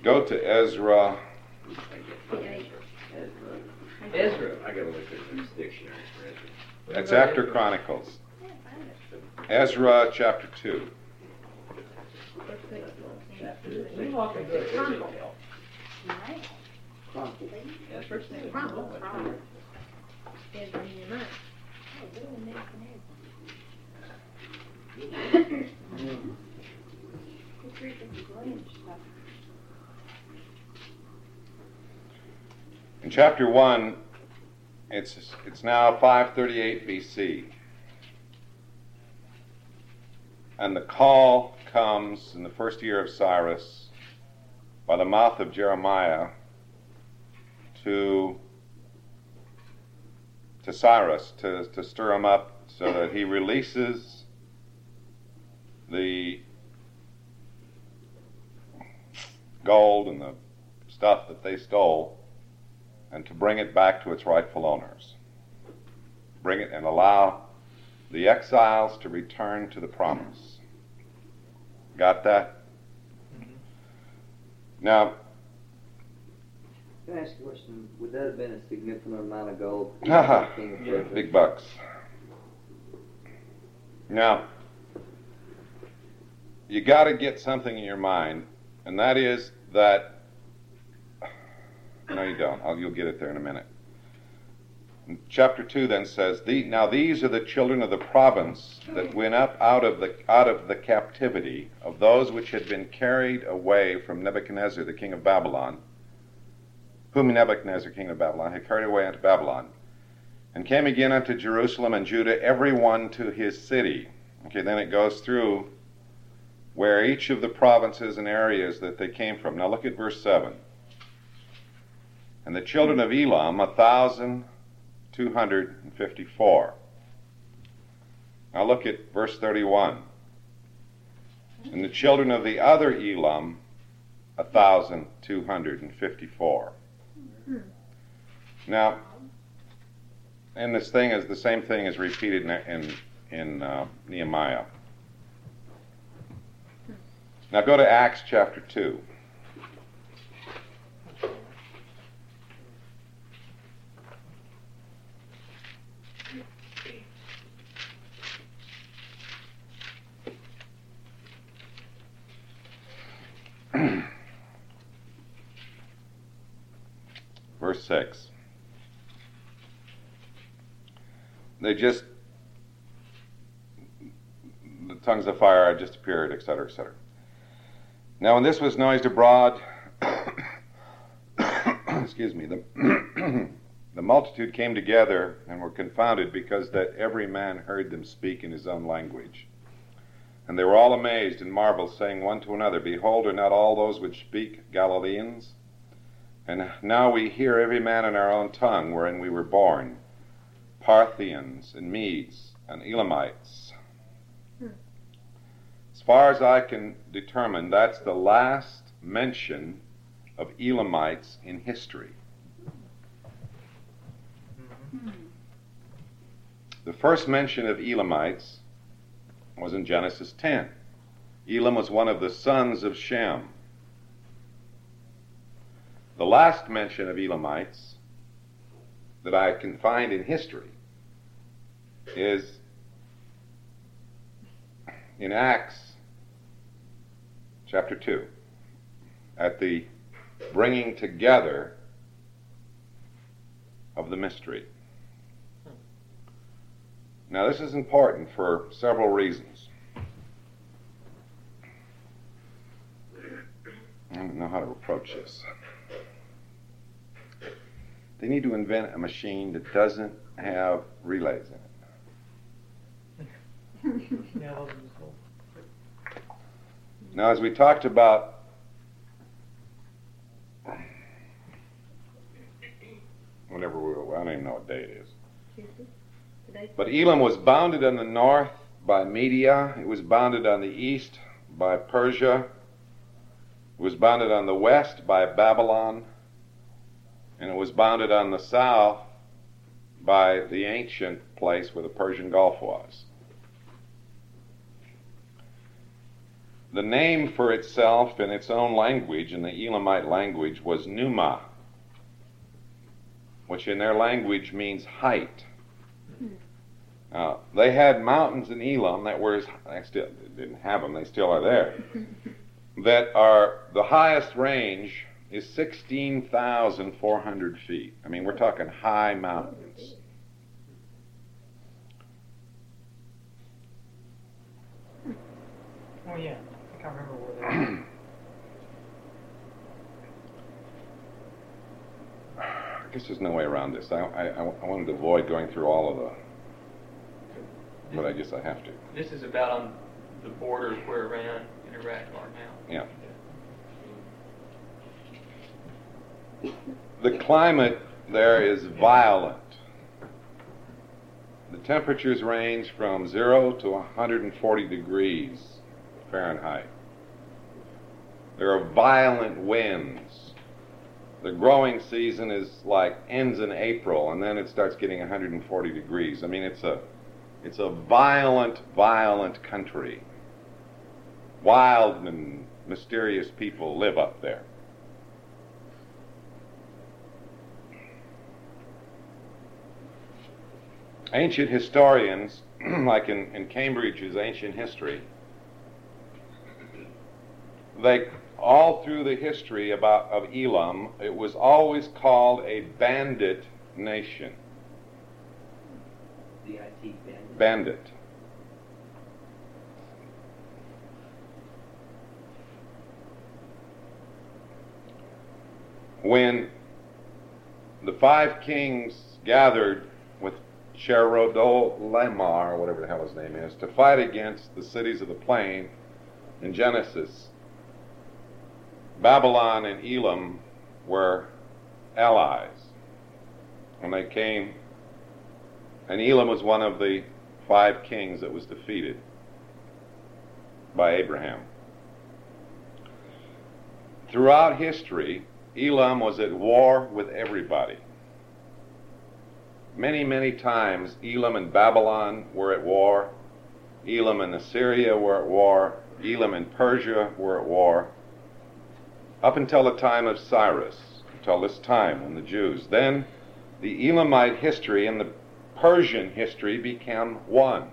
Go to Ezra. Ezra. I gotta look at this dictionary for Ezra. That's after Chronicles. Ezra chapter 2. In chapter 1, it's now 538 BC. And the call comes in the first year of Cyrus by the mouth of Jeremiah to Cyrus to stir him up so that he releases the gold and the stuff that they stole and to bring it back to its rightful owners. Bring it and allow the exiles to return to the promise. Got that? Mm-hmm. Now, Can I ask you a question? Would that have been a significant amount of gold? big bucks. Now, you got to get something in your mind, and that is that. No, you don't. You'll get it there in a minute. Chapter 2 then says, Now these are the children of the province that went up out of the captivity of those which had been carried away from Nebuchadnezzar, the king of Babylon, whom Nebuchadnezzar, king of Babylon, had carried away unto Babylon, and came again unto Jerusalem and Judah, every one to his city. Okay, then it goes through where each of the provinces and areas that they came from. Now look at verse 7. And the children of Elam, 1,254. Now look at verse 31. And the children of the other Elam, 1,254. Now, and this thing is the same thing is repeated in Nehemiah. Now go to Acts chapter 2. Verse 6. The tongues of fire had just appeared, etc., etc. Now when this was noised abroad, excuse me, the multitude came together and were confounded, because that every man heard them speak in his own language. And they were all amazed and marveled, saying one to another, Behold, are not all those which speak Galileans? And now we hear every man in our own tongue wherein we were born, Parthians and Medes and Elamites. As far as I can determine, that's the last mention of Elamites in history. The first mention of Elamites was in Genesis 10. Elam was one of the sons of Shem. The last mention of Elamites that I can find in history is in Acts chapter 2, at the bringing together of the mystery. Now this is important for several reasons. I don't know how to approach this. They need to invent a machine that doesn't have relays in it. Now, as we talked about, whenever I don't even know what day it is. But Elam was bounded on the north by Media. It was bounded on the east by Persia. It was bounded on the west by Babylon. And it was bounded on the south by the ancient place where the Persian Gulf was. The name for itself in its own language, in the Elamite language, was Numa, which in their language means height. They had mountains in Elam that were, they still didn't have them, they still are there, that are, the highest range is 16,400 feet. I mean, we're talking high mountains. Oh yeah, I can't remember where they are. I guess there's no way around this. I wanted to avoid going through all of the, but I guess I have to. This is about on the borders where Iran and Iraq are now. Yeah. The climate there is violent. The temperatures range from 0 to 140 degrees Fahrenheit. There are violent winds. The growing season is ends in April, and then it starts getting 140 degrees. I mean, it's a violent country. Wild and mysterious people live up there. Ancient historians, like in Cambridge's Ancient History, they all through the history of Elam, it was always called a bandit nation. B-I-T, bandit. Bandit. When the 5 kings gathered with Chedorlaomer, or whatever the hell his name is, to fight against the cities of the plain in Genesis, Babylon and Elam were allies. When they came, and Elam was one of the 5 kings that was defeated by Abraham. Throughout history, Elam was at war with everybody. Many, many times, Elam and Babylon were at war. Elam and Assyria were at war. Elam and Persia were at war. Up until the time of Cyrus, until this time when the Jews. Then the Elamite history and the Persian history became one.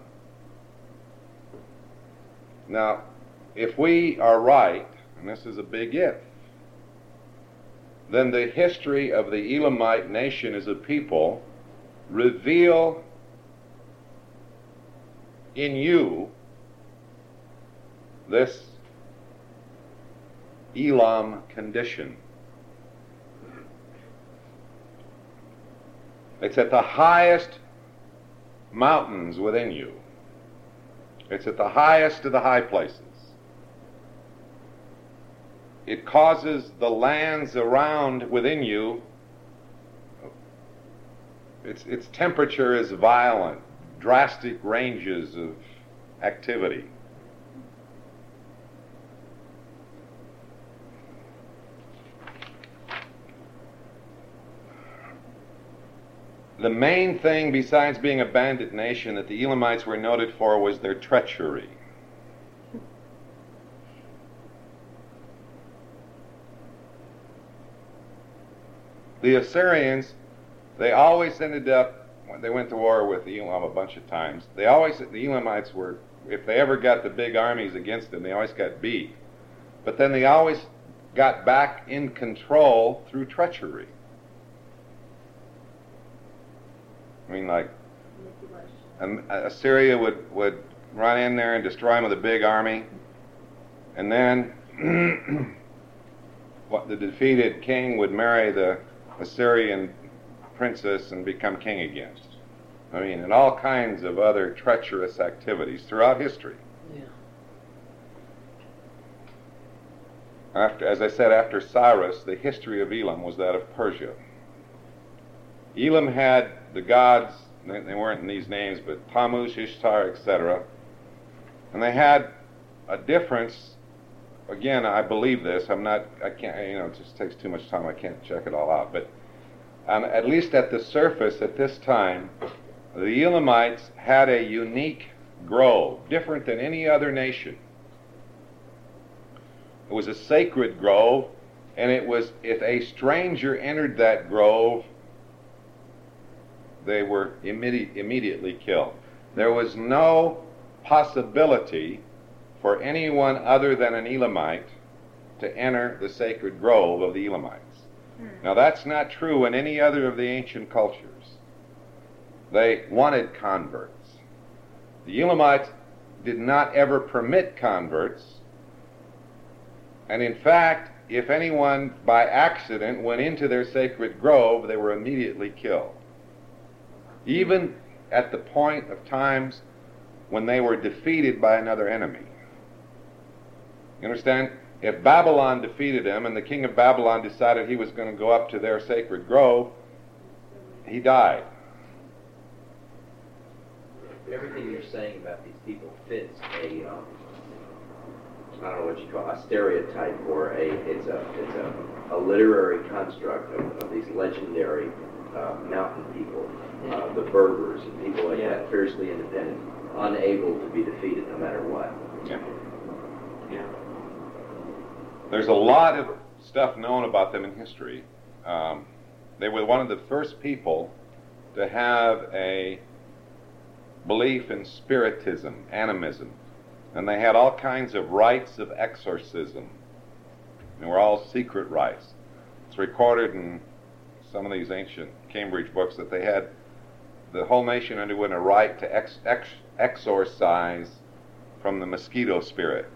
Now, if we are right, and this is a big if, then the history of the Elamite nation as a people reveal in you this Elam condition. It's at the highest mountains within you. It's at the highest of the high places. It causes the lands around within you, its temperature is violent, drastic ranges of activity. The main thing, besides being a bandit nation, that the Elamites were noted for was their treachery. The Assyrians, they always ended up, when they went to war with Elam a bunch of times, the Elamites were, if they ever got the big armies against them, they always got beat. But then they always got back in control through treachery. I mean, Assyria would run in there and destroy them with a big army, and then the defeated king would marry the Assyrian princess and become king again. I mean, and all kinds of other treacherous activities throughout history. Yeah. As I said, after Cyrus, the history of Elam was that of Persia. Elam had the gods, they weren't in these names, but Tammuz, Ishtar, etc. And they had a difference. Again, I believe this. I can't, it just takes too much time. I can't check it all out. But at least at the surface at this time, the Elamites had a unique grove, different than any other nation. It was a sacred grove, and it was, if a stranger entered that grove, they were immediately killed. There was no possibility for anyone other than an Elamite to enter the sacred grove of the Elamites. Now that's not true in any other of the ancient cultures. They wanted converts. The Elamites did not ever permit converts, and in fact, if anyone by accident went into their sacred grove, they were immediately killed. Even at the point of times when they were defeated by another enemy. You understand? If Babylon defeated him and the king of Babylon decided he was going to go up to their sacred grove, he died. Everything you're saying about these people fits a, I don't know what you call it, a stereotype, or it's a literary construct of these legendary mountain people, the Berbers and people like that, fiercely independent, unable to be defeated no matter what. Yeah. Yeah. There's a lot of stuff known about them in history. They were one of the first people to have a belief in spiritism, animism, and they had all kinds of rites of exorcism. They were all secret rites. It's recorded in some of these ancient Cambridge books that they had, the whole nation underwent a rite to exorcise from the mosquito spirit.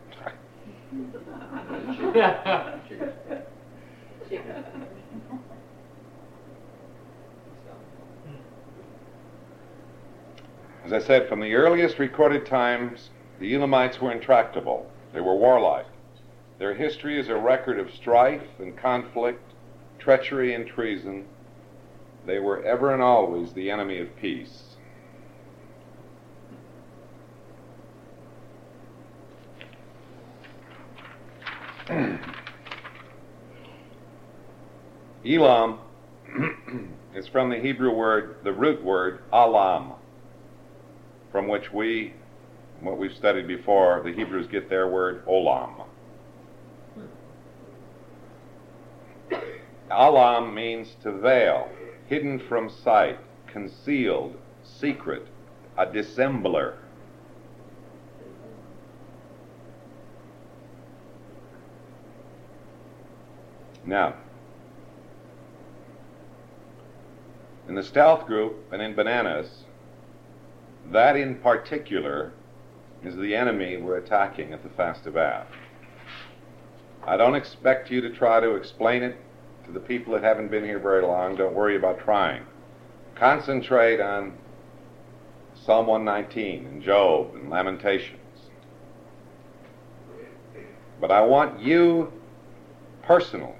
As I said, from the earliest recorded times, the Elamites were intractable. They were warlike. Their history is a record of strife and conflict, treachery and treason. They were ever and always the enemy of peace. Elam is from the Hebrew word, the root word, alam, from which what we've studied before, the Hebrews get their word olam. Alam means to veil, hidden from sight, concealed, secret, a dissembler. Now, in the stealth group and in bananas, that in particular is the enemy we're attacking at the Fast of Ab. I don't expect you to try to explain it to the people that haven't been here very long. Don't worry about trying. Concentrate on Psalm 119 and Job and Lamentations. But I want you personally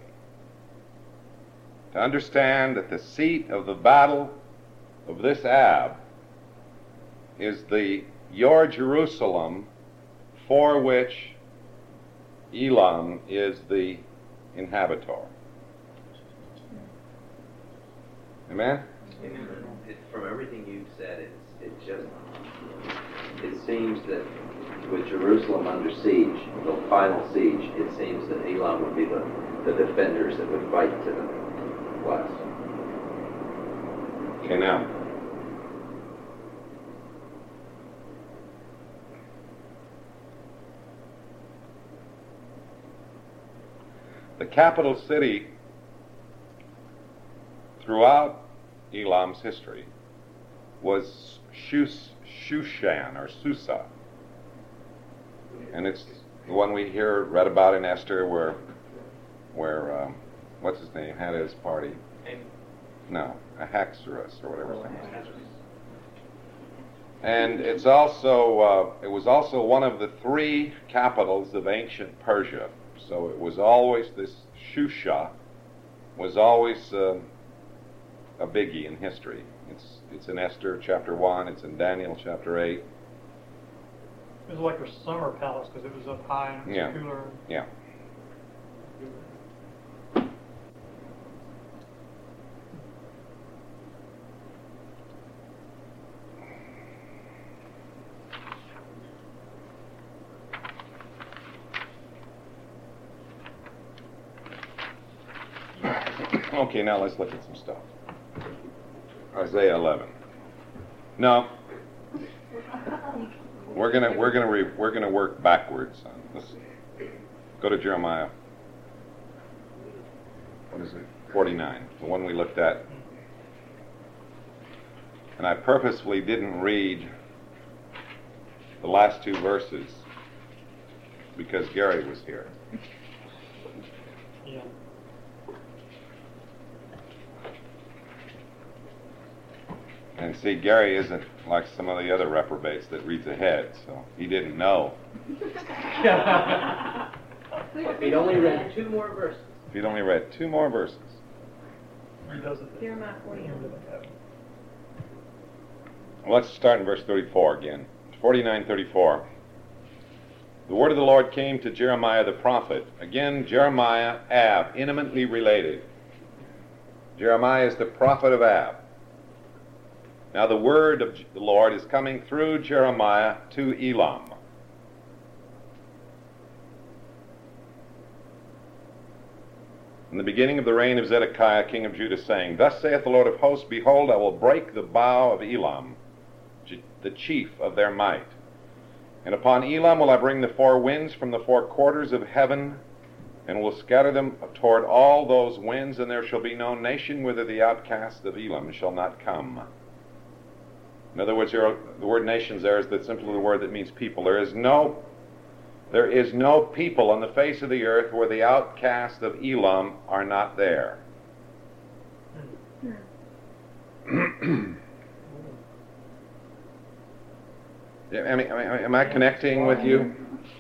to understand that the seat of the battle of this Ab is your Jerusalem, for which Elam is the inhabitor. Amen? From everything you've said, it seems that with Jerusalem under siege, the final siege, it seems that Elam would be the defenders that would fight to the west. Okay, now. The capital city throughout Elam's history was Shushan, or Susa. And it's the one we read about in Esther, where what's his name had his party? No, Ahasuerus or whatever his name is. And it's also it was also one of the three capitals of ancient Persia. So it was always, this Shusha was always a biggie in history. It's in Esther chapter 1, it's in Daniel chapter 8. It was like a summer palace because it was up high and it was cooler. Yeah. Okay, now let's look at some stuff. Isaiah 11. No, we're gonna work backwards. Let's go to Jeremiah. What is it? 49, the one we looked at. And I purposefully didn't read the last two verses because Gary was here. Yeah. And see, Gary isn't like some of the other reprobates that reads ahead, so he didn't know. If he'd only read 2 more verses. If he'd only read 2 more verses. He doesn't. Jeremiah 49. Well, let's start in verse 34 again. 49:34. The word of the Lord came to Jeremiah the prophet. Again, Jeremiah, Ab, intimately related. Jeremiah is the prophet of Ab. Now the word of the Lord is coming through Jeremiah to Elam. In the beginning of the reign of Zedekiah, king of Judah, saying, Thus saith the Lord of hosts, Behold, I will break the bow of Elam, the chief of their might. And upon Elam will I bring the 4 winds from the 4 quarters of heaven, and will scatter them toward all those winds, and there shall be no nation whither the outcast of Elam shall not come. In other words, the word nations there is simply the word that means people. There is no people on the face of the earth where the outcast of Elam are not there. Am I connecting with you?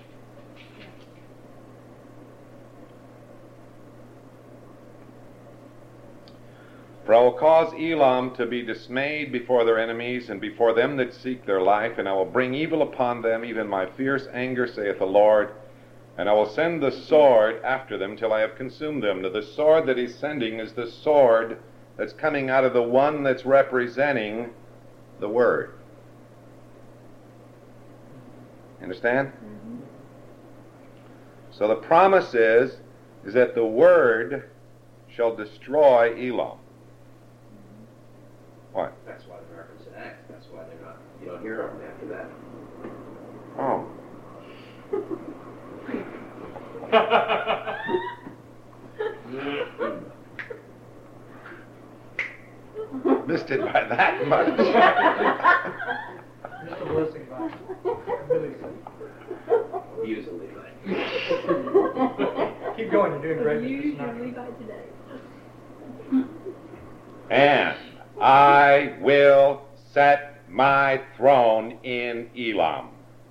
For I will cause Elam to be dismayed before their enemies and before them that seek their life, and I will bring evil upon them, even my fierce anger, saith the Lord, and I will send the sword after them till I have consumed them. Now the sword that he's sending is the sword that's coming out of the one that's representing the Word. Understand? Mm-hmm. So the promise is that the Word shall destroy Elam. What? That's why the reference in Acts. That's why they're not. You don't hear of them after that. Oh. Missed it by that much. Mr. Blessing by Billy said. Usually, like. Keep going, you're doing great. Usually by today. And I will set my throne in Elam,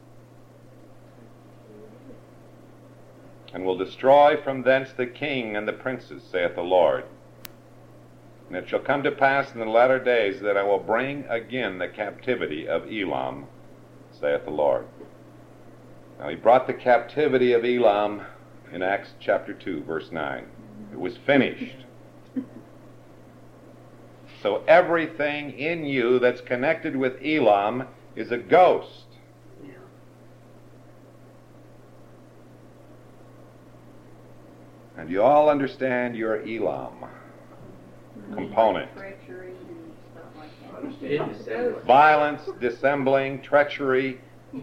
and will destroy from thence the king and the princes, saith the Lord. And it shall come to pass in the latter days that I will bring again the captivity of Elam, saith the Lord. Now he brought the captivity of Elam in Acts chapter 2, verse 9. It was finished. So everything in you that's connected with Elam is a ghost. Yeah. And you all understand your Elam component. Treachery and stuff like that. Understand dissembling. Violence, dissembling, treachery,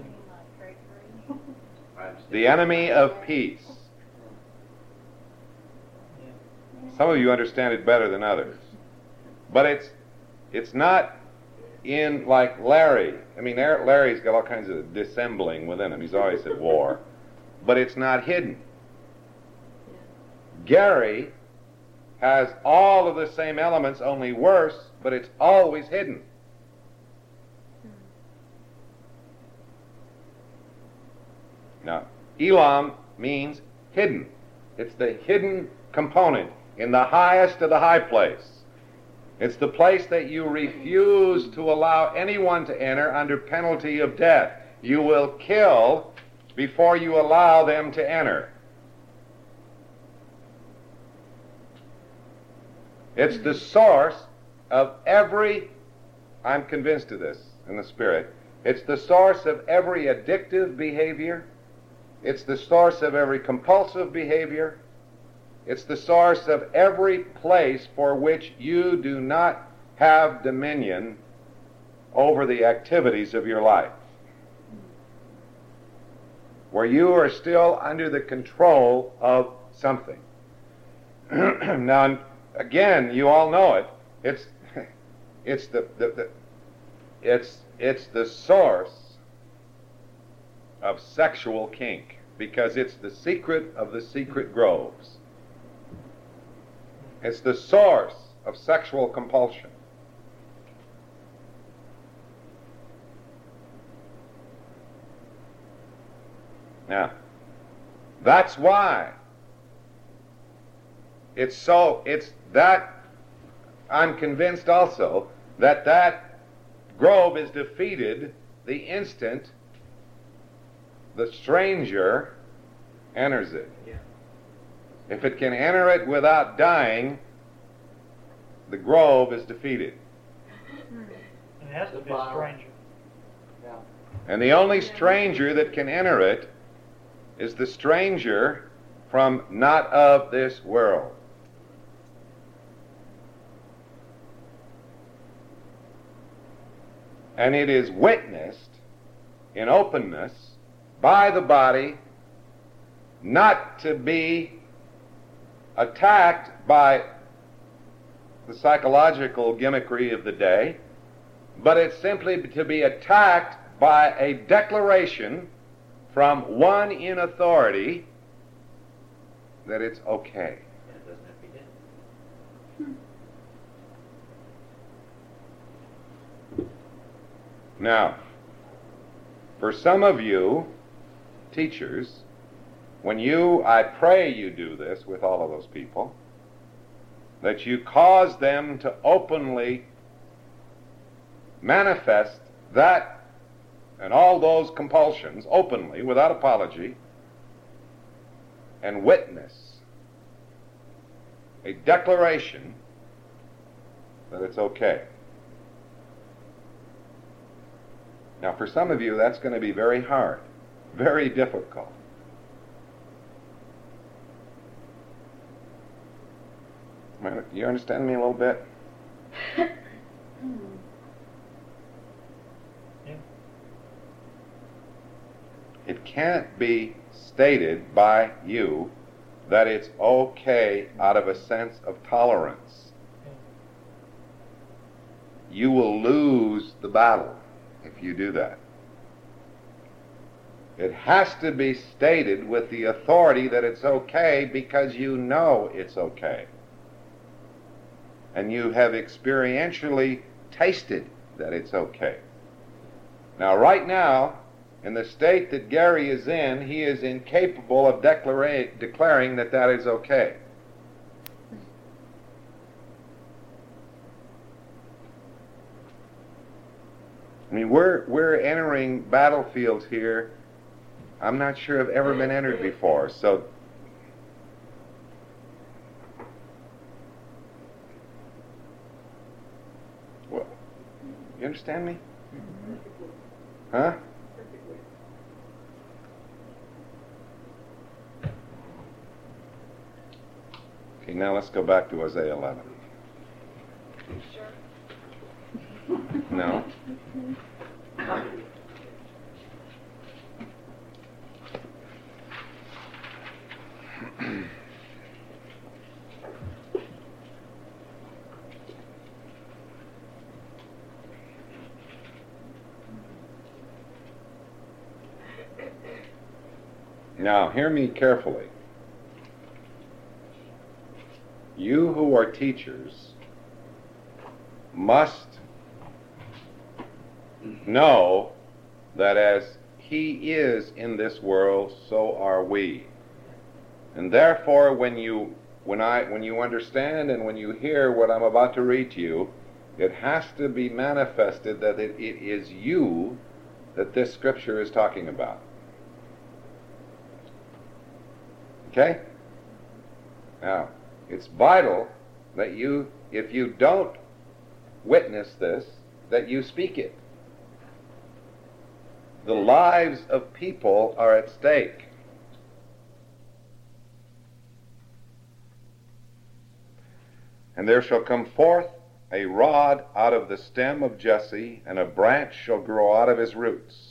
the enemy of peace. Some of you understand it better than others. But it's not in like Larry. I mean, Larry's got all kinds of dissembling within him. He's always at war. But it's not hidden. Gary has all of the same elements, only worse, but it's always hidden. Now, Elam means hidden. It's the hidden component in the highest of the high place. It's the place that you refuse to allow anyone to enter under penalty of death. You will kill before you allow them to enter. It's the source of every, I'm convinced of this in the Spirit, it's the source of every addictive behavior. It's the source of every compulsive behavior. It's the source of every place for which you do not have dominion over the activities of your life, where you are still under the control of something. Now, again, you all know it. It's the source of sexual kink, because it's the secret of the secret groves. It's the source of sexual compulsion. Now, that's why I'm convinced also that grove is defeated the instant the stranger enters it. Yeah. If it can enter it without dying, the grove is defeated. It has to be a stranger. Yeah. And the only stranger that can enter it is the stranger from not of this world. And it is witnessed in openness by the body, not to be attacked by the psychological gimmickry of the day, but it's simply to be attacked by a declaration from one in authority that it's okay. Yeah, it doesn't have to be dead. Now, for some of you teachers, I pray you do this with all of those people, that you cause them to openly manifest that and all those compulsions openly, without apology, and witness a declaration that it's okay. Now, for some of you, that's going to be very hard, very difficult. You understand me a little bit? Yeah. It can't be stated by you that it's okay out of a sense of tolerance. You will lose the battle if you do that. It has to be stated with the authority that it's okay because you know it's okay. And you have experientially tasted that it's okay. Now, right now, in the state that Gary is in, he is incapable of declaring that that is okay. I mean, we're entering battlefields here I'm not sure have ever been entered before, so well, you understand me? Huh? Okay, now let's go back to Isaiah 11. No? Now, hear me carefully. You who are teachers must know that as he is in this world, so are we. And therefore, when you understand and when you hear what I'm about to read to you, it has to be manifested that it is you that this scripture is talking about. Okay? Now, it's vital that you, if you don't witness this, that you speak it. The lives of people are at stake. And there shall come forth a rod out of the stem of Jesse, and a branch shall grow out of his roots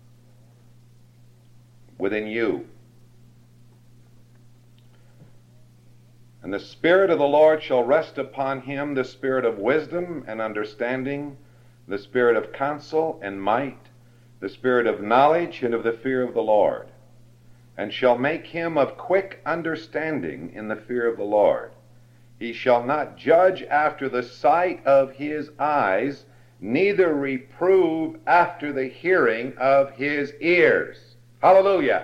within you. And the Spirit of the Lord shall rest upon him, the Spirit of wisdom and understanding, the Spirit of counsel and might, the Spirit of knowledge and of the fear of the Lord, and shall make him of quick understanding in the fear of the Lord. He shall not judge after the sight of his eyes, neither reprove after the hearing of his ears. Hallelujah.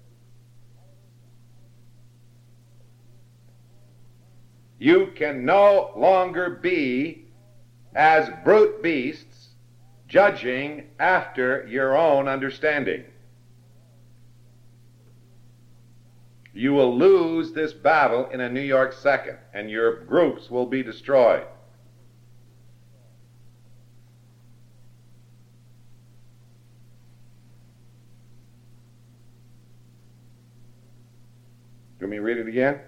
You can no longer be as brute beasts, judging after your own understanding. You will lose this battle in a New York second, and your groups will be destroyed. Let me read it again.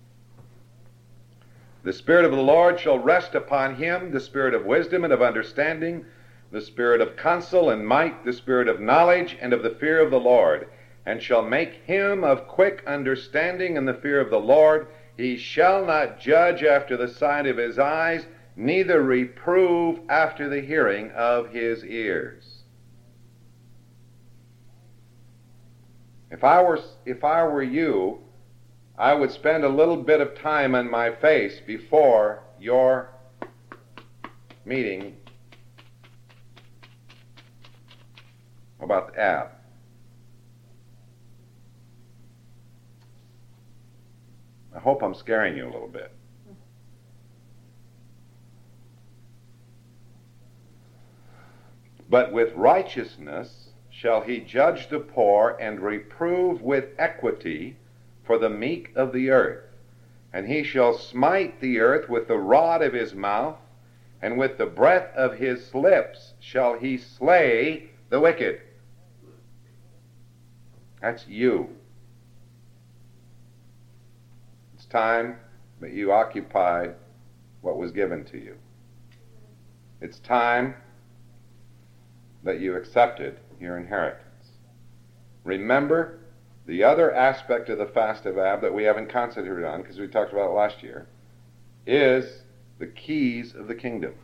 The Spirit of the Lord shall rest upon him, the Spirit of wisdom and of understanding, the Spirit of counsel and might, the Spirit of knowledge and of the fear of the Lord, and shall make him of quick understanding in the fear of the Lord. He shall not judge after the sight of his eyes, neither reprove after the hearing of his ears. If I were you, I would spend a little bit of time on my face before your meeting about the app. I hope I'm scaring you a little bit. But with righteousness shall he judge the poor, and reprove with equity for the meek of the earth. And he shall smite the earth with the rod of his mouth, and with the breath of his lips shall he slay the wicked. That's you. It's time that you occupied what was given to you. It's time that you accepted your inheritance. Remember, the other aspect of the fast of Ab that we haven't concentrated on, because we talked about it last year, is the keys of the kingdom.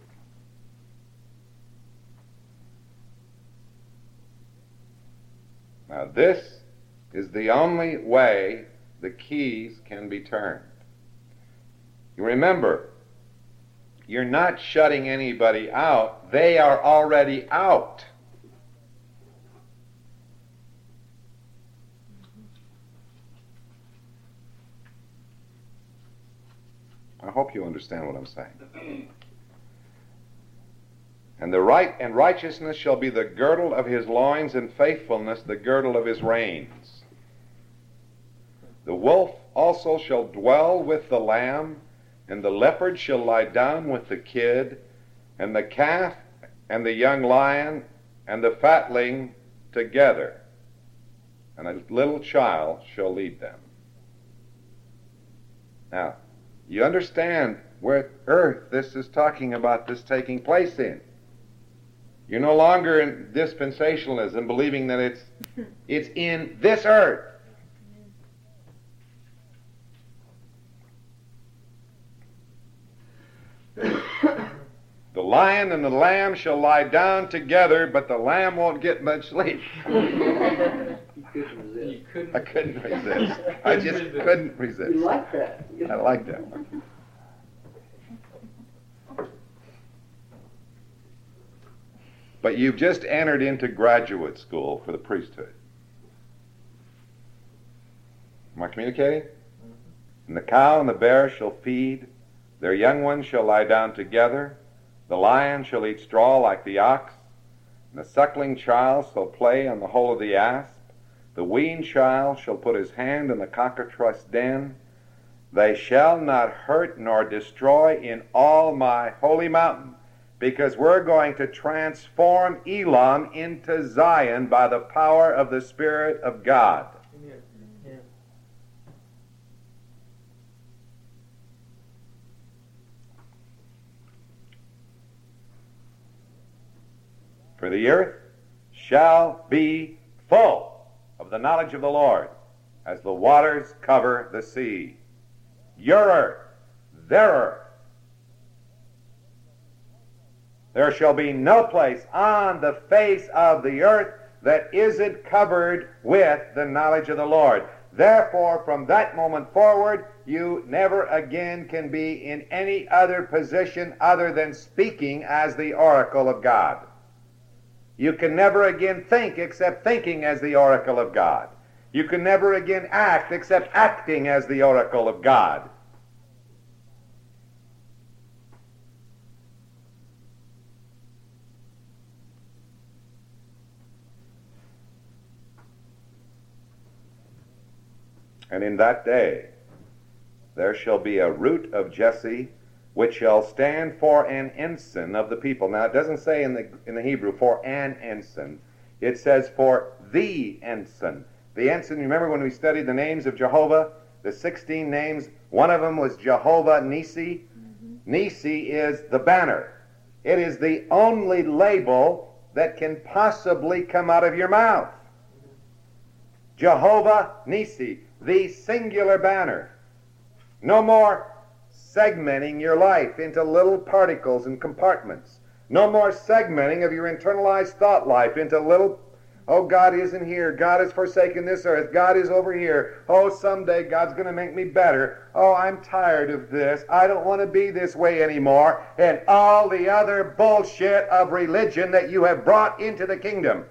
Now this is the only way the keys can be turned. You remember, you're not shutting anybody out. They are already out. I hope you understand what I'm saying. And righteousness shall be the girdle of his loins, and faithfulness the girdle of his reins. The wolf also shall dwell with the lamb, and the leopard shall lie down with the kid, and the calf and the young lion and the fatling together, and a little child shall lead them. Now, you understand where earth this is talking about this taking place in. You're no longer in dispensationalism, believing that it's in this earth. The lion and the lamb shall lie down together, but the lamb won't get much sleep. You couldn't resist. I couldn't resist. I just couldn't resist. You like that? I like that one. But you've just entered into graduate school for the priesthood. Am I communicating? And the cow and the bear shall feed, their young ones shall lie down together, the lion shall eat straw like the ox, and the suckling child shall play on the hole of the asp, the weaned child shall put his hand in the cockatrice den. They shall not hurt nor destroy in all my holy mountain, because we're going to transform Elam into Zion by the power of the Spirit of God. For the earth shall be full of the knowledge of the Lord, as the waters cover the sea. Your earth, their earth. There shall be no place on the face of the earth that isn't covered with the knowledge of the Lord. Therefore, from that moment forward, you never again can be in any other position other than speaking as the oracle of God. You can never again think except thinking as the oracle of God. You can never again act except acting as the oracle of God. And in that day there shall be a root of Jesse, which shall stand for an ensign of the people. Now it doesn't say in the Hebrew for an ensign. It says for the ensign. The ensign, remember when we studied the names of Jehovah? The 16 names, one of them was Jehovah Nisi. Nisi is the banner. It is the only label that can possibly come out of your mouth. Jehovah Nisi, the singular banner. No more segmenting your life into little particles and compartments. No more segmenting of your internalized thought life into little, oh, God isn't here. God has forsaken this earth. God is over here. Oh, someday God's going to make me better. Oh, I'm tired of this. I don't want to be this way anymore. And all the other bullshit of religion that you have brought into the kingdom.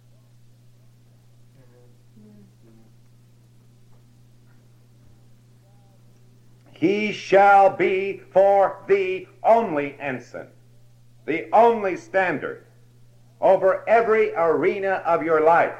He shall be for the only ensign, the only standard over every arena of your life.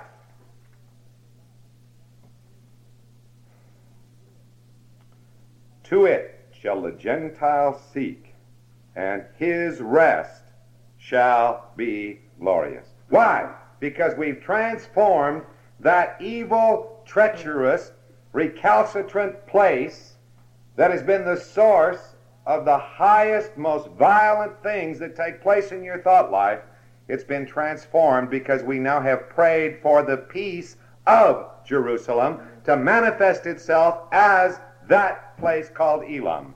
To it shall the Gentiles seek, and his rest shall be glorious. Why? Because we've transformed that evil, treacherous, recalcitrant place that has been the source of the highest, most violent things that take place in your thought life. It's been transformed because we now have prayed for the peace of Jerusalem to manifest itself as that place called Elam.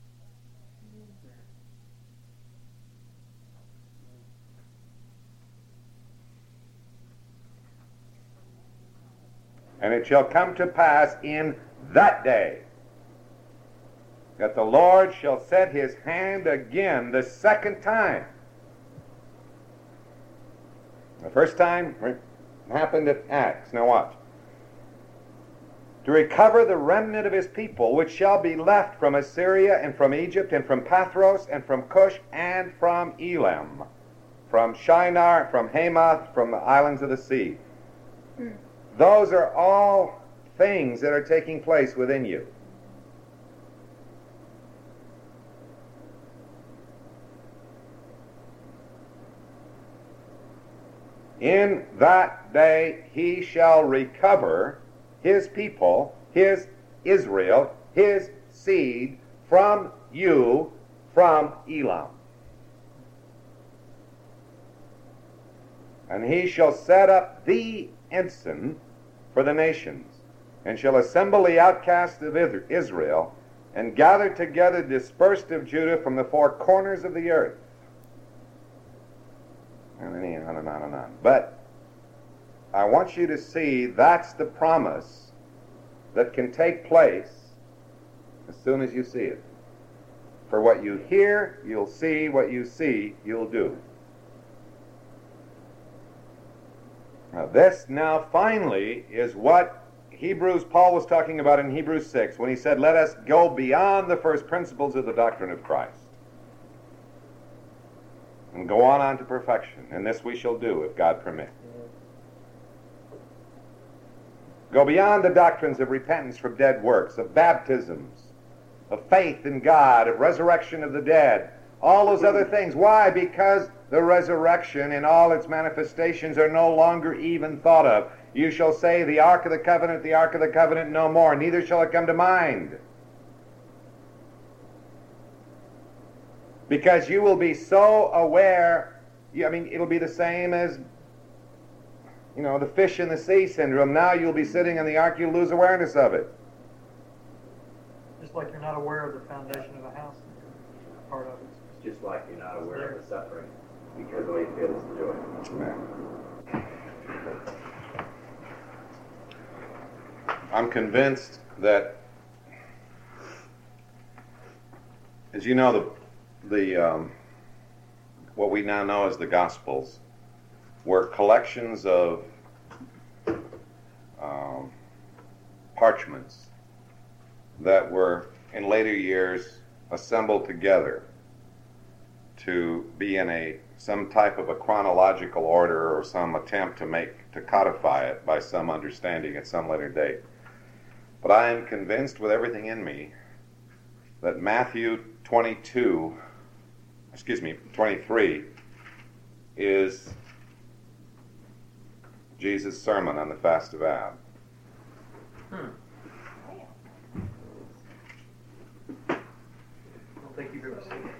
And it shall come to pass in that day that the Lord shall set his hand again the second time. The first time happened at Acts. Now watch. To recover the remnant of his people, which shall be left from Assyria and from Egypt and from Pathros and from Cush and from Elam, from Shinar, from Hamath, from the islands of the sea. Those are all things that are taking place within you. In that day he shall recover his people, his Israel, his seed from you, from Elam. And he shall set up the ensign for the nations, and shall assemble the outcasts of Israel, and gather together dispersed of Judah from the four corners of the earth. And then on and on and on. But I want you to see that's the promise that can take place as soon as you see it. For what you hear, you'll see. What you see, you'll do. Now this now finally is what Paul was talking about in Hebrews 6 when he said, let us go beyond the first principles of the doctrine of Christ and go on to perfection. And this we shall do if God permit. Go beyond the doctrines of repentance from dead works, of baptisms, of faith in God, of resurrection of the dead, all those other things. Why? Because the resurrection in all its manifestations are no longer even thought of. You shall say, the Ark of the Covenant no more, neither shall it come to mind. Because you will be so aware Yeah, I mean, it'll be the same as, the fish in the sea syndrome. Now you'll be sitting in the ark, you'll lose awareness of it. Just like you're not aware of the foundation of the house, part of it. It's just like you're not aware of the suffering because all you feel is the joy. I'm convinced that, as you know, the what we now know as the Gospels were collections of parchments that were in later years assembled together to be in some type of a chronological order or some attempt to codify it by some understanding at some later date. But I am convinced with everything in me that Matthew 23 is Jesus' sermon on the Fast of Ab. I don't think you've ever seen it.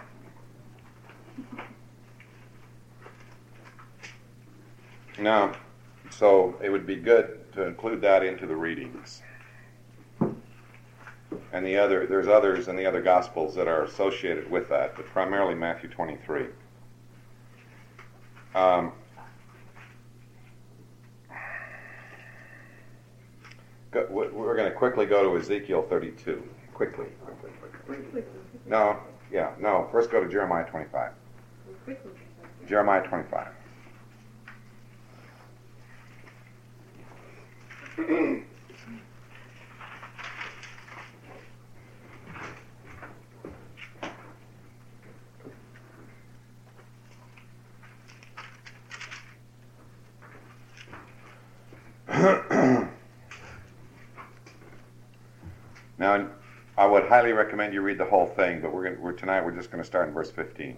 No, so it would be good to include that into the readings. And there's others in the other Gospels that are associated with that, but primarily Matthew 23. We're going to quickly go to Ezekiel 32. Quickly. No. First go to Jeremiah 25. Jeremiah 25. Now, I would highly recommend you read the whole thing, but tonight we're just going to start in verse 15.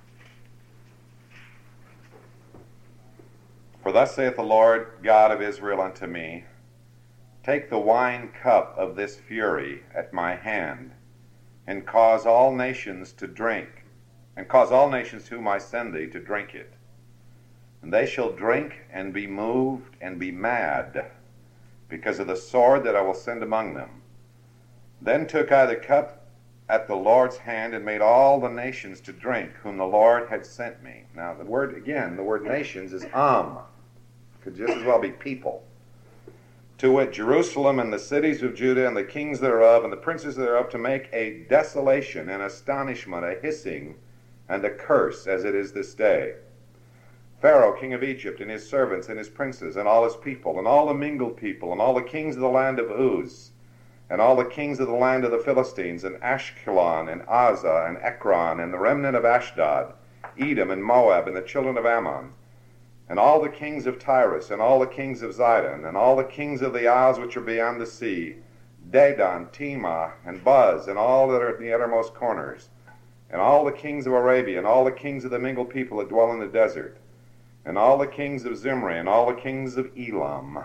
For thus saith the Lord God of Israel unto me, take the wine cup of this fury at my hand, and cause all nations to drink, and cause all nations whom I send thee to drink it. And they shall drink and be moved and be mad, because of the sword that I will send among them. Then took I the cup at the Lord's hand, and made all the nations to drink, whom the Lord had sent me. Now the word nations is could just as well be people. To wit, Jerusalem and the cities of Judah and the kings thereof and the princes thereof, to make a desolation and astonishment, a hissing and a curse, as it is this day. Pharaoh, king of Egypt, and his servants and his princes, and all his people, and all the mingled people, and all the kings of the land of Uz, and all the kings of the land of the Philistines, and Ashkelon, and Azah, and Ekron, and the remnant of Ashdod, Edom, and Moab, and the children of Ammon, and all the kings of Tyrus, and all the kings of Zidon, and all the kings of the isles which are beyond the sea, Dedan, Tema, and Buz, and all that are in the uttermost corners, and all the kings of Arabia, and all the kings of the mingled people that dwell in the desert, and all the kings of Zimri, and all the kings of Elam,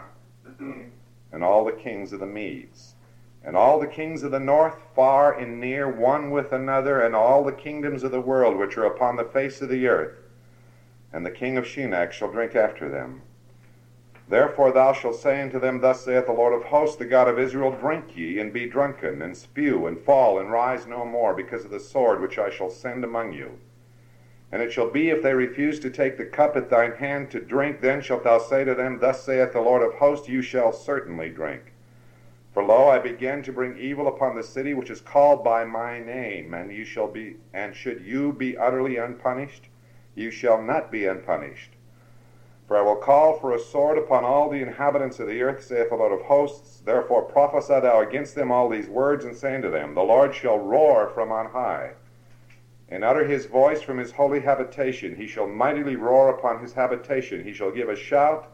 and all the kings of the Medes, and all the kings of the north, far and near, one with another, and all the kingdoms of the world which are upon the face of the earth. And the king of Shinak shall drink after them. Therefore thou shalt say unto them, Thus saith the Lord of hosts, the God of Israel, Drink ye, and be drunken, and spew, and fall, and rise no more, because of the sword which I shall send among you. And it shall be, if they refuse to take the cup at thine hand to drink, then shalt thou say to them, Thus saith the Lord of hosts, You shall certainly drink. For lo, I begin to bring evil upon the city which is called by my name, and should you be utterly unpunished, you shall not be unpunished. For I will call for a sword upon all the inhabitants of the earth, saith the Lord of hosts. Therefore prophesy thou against them all these words, and say unto them, The Lord shall roar from on high, and utter his voice from his holy habitation. He shall mightily roar upon his habitation. He shall give a shout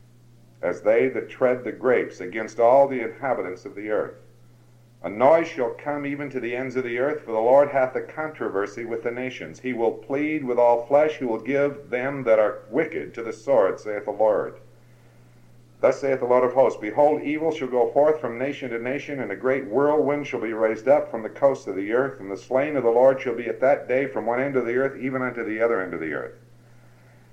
as they that tread the grapes against all the inhabitants of the earth. A noise shall come even to the ends of the earth, for the Lord hath a controversy with the nations. He will plead with all flesh, who will give them that are wicked to the sword, saith the Lord. Thus saith the Lord of hosts, Behold, evil shall go forth from nation to nation, and a great whirlwind shall be raised up from the coasts of the earth, and the slain of the Lord shall be at that day from one end of the earth even unto the other end of the earth.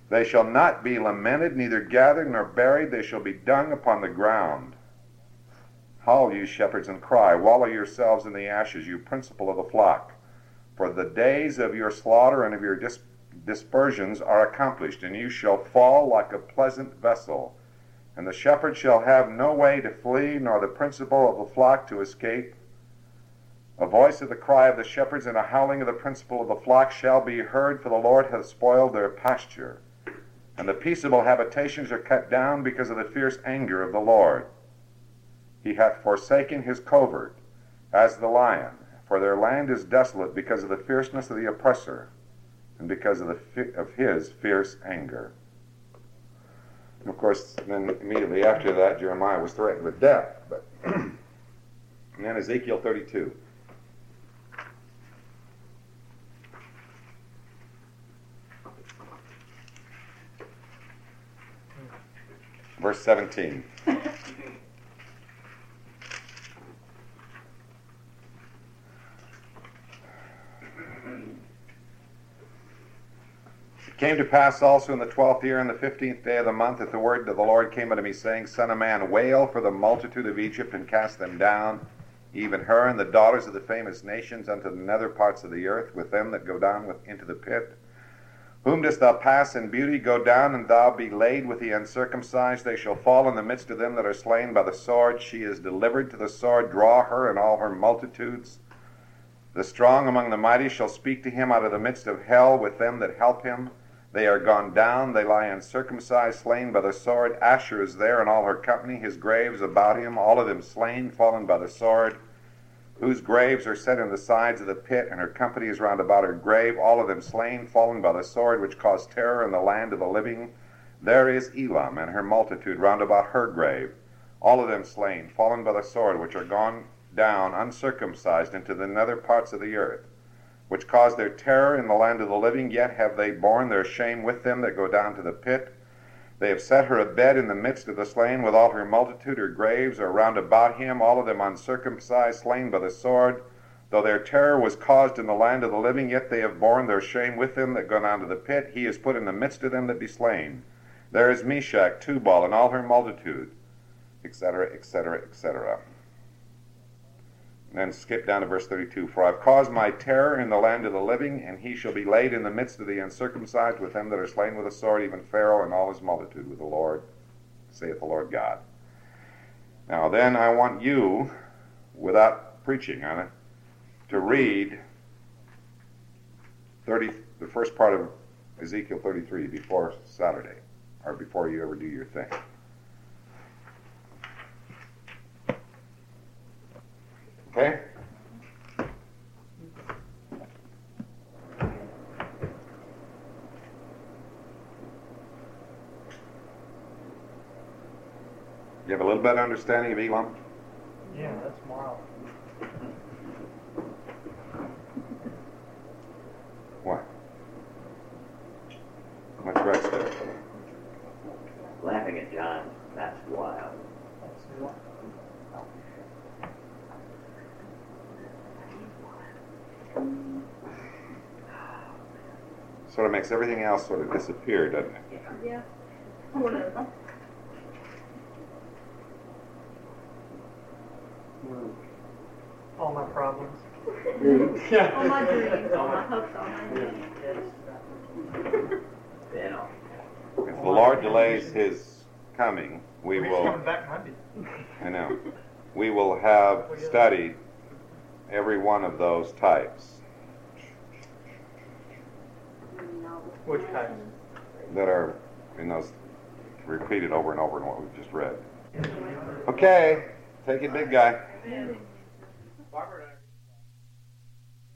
They shall not be lamented, neither gathered nor buried. They shall be dung upon the ground. Howl, you shepherds, and cry. Wallow yourselves in the ashes, you principal of the flock. For the days of your slaughter and of your dispersions are accomplished, and you shall fall like a pleasant vessel. And the shepherd shall have no way to flee, nor the principal of the flock to escape. A voice of the cry of the shepherds and a howling of the principal of the flock shall be heard, for the Lord hath spoiled their pasture. And the peaceable habitations are cut down because of the fierce anger of the Lord. He hath forsaken his covert as the lion, for their land is desolate because of the fierceness of the oppressor, and because of his fierce anger. And of course, then immediately after that, Jeremiah was threatened with death. But and then Ezekiel 32. Verse 17. It came to pass also in the 12th year and the 15th day of the month that the word of the Lord came unto me, saying, Son of man, wail for the multitude of Egypt, and cast them down, even her and the daughters of the famous nations, unto the nether parts of the earth, with them that go down into the pit. Whom dost thou pass in beauty? Go down, and thou be laid with the uncircumcised. They shall fall in the midst of them that are slain by the sword. She is delivered to the sword. Draw her and all her multitudes. The strong among the mighty shall speak to him out of the midst of hell, with them that help him. They are gone down, they lie uncircumcised, slain by the sword. Asher is there and all her company, his graves about him, all of them slain, fallen by the sword, whose graves are set in the sides of the pit, and her company is round about her grave, all of them slain, fallen by the sword, which caused terror in the land of the living. There is Elam and her multitude round about her grave, all of them slain, fallen by the sword, which are gone down uncircumcised into the nether parts of the earth, which caused their terror in the land of the living, yet have they borne their shame with them that go down to the pit. They have set her a bed in the midst of the slain, with all her multitude. Her graves are round about him, all of them uncircumcised, slain by the sword. Though their terror was caused in the land of the living, yet they have borne their shame with them that go down to the pit. He is put in the midst of them that be slain. There is Meshach, Tubal, and all her multitude, etc., etc., etc. And then skip down to verse 32. For I have caused my terror in the land of the living, and he shall be laid in the midst of the uncircumcised, with them that are slain with the sword, even Pharaoh and all his multitude with the Lord, saith the Lord God. Now then, I want you, without preaching on it, to read the first part of Ezekiel 33 before Saturday, or before you ever do your thing. Okay? You have a little better understanding of Elam? Yeah, that's mild. What? What's Rex there? Laughing at John, that's wild. That's what. Sort of makes everything else sort of disappear, doesn't it? Yeah. Sort of. All my problems. All my dreams, all my hopes, all my dreams. You know. If the Lord delays his coming, we He's will, coming back Monday. I know, we will have studied every one of those types Which type? that are in those repeated over and over in what we've just read. Okay, take it, big guy. Barbara